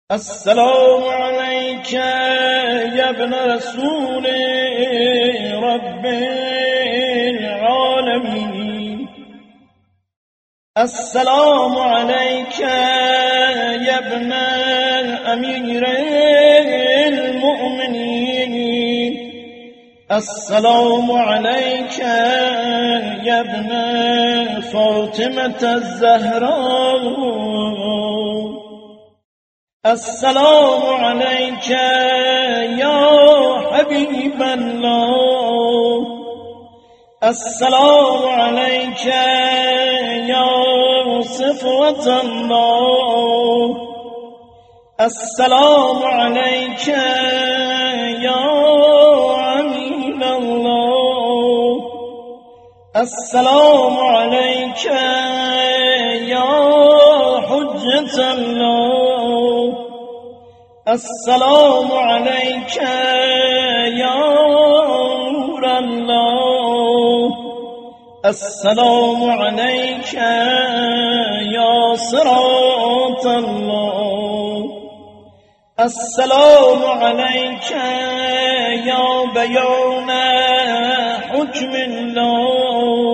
السلام عليك يا ابن رسول رب العالمين. السلام عليك يا ابن أمير المؤمنين. السلام عليك يا ابن فاطمة الزهراء. السلام عليك يا حبيب الله. السلام عليك يا صفوة الله. السلام عليك يا عميل الله. السلام عليك يا حجة الله. السلام عليك يا نور الله. السلام عليك يا صراط الله. السلام عليك يا بيان حكم الله.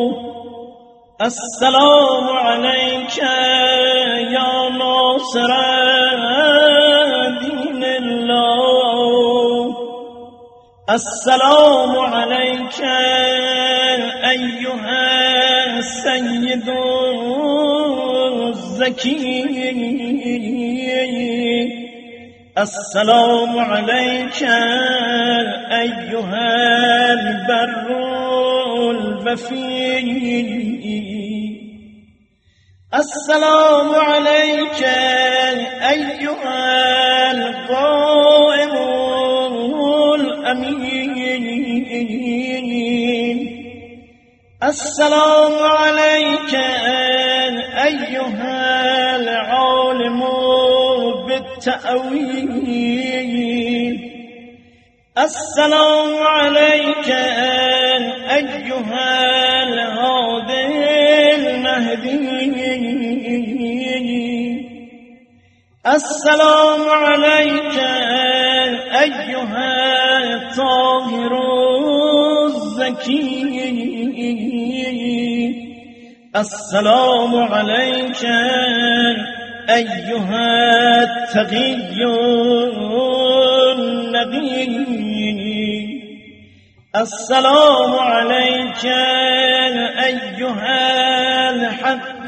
السلام عليك يا ناصر دين الله. السلام عليك أيها السيد الزكي. السلام عليك أيها البر الوفي. السلام عليك أيها القائم الأمين. السلام عليك أيها العالم بالتأويل. السلام عليك أيها الهادي المهدي. السلام عليك أيها الطاهر الزكي. السلام عليك أيها التقي النقي. السلام عليك أيها الحق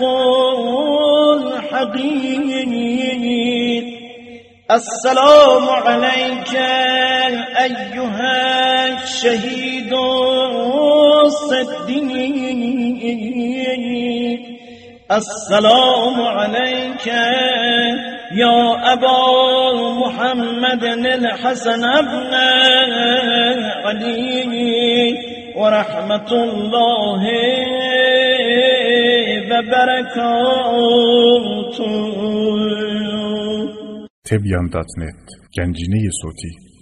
الحقيق. السلام عليك أيها الشهيد الصديق. السلام عليك يا أبا محمد الحسن بن علي ورحمة الله وبركاته. تبیان.net گنجینه صوتی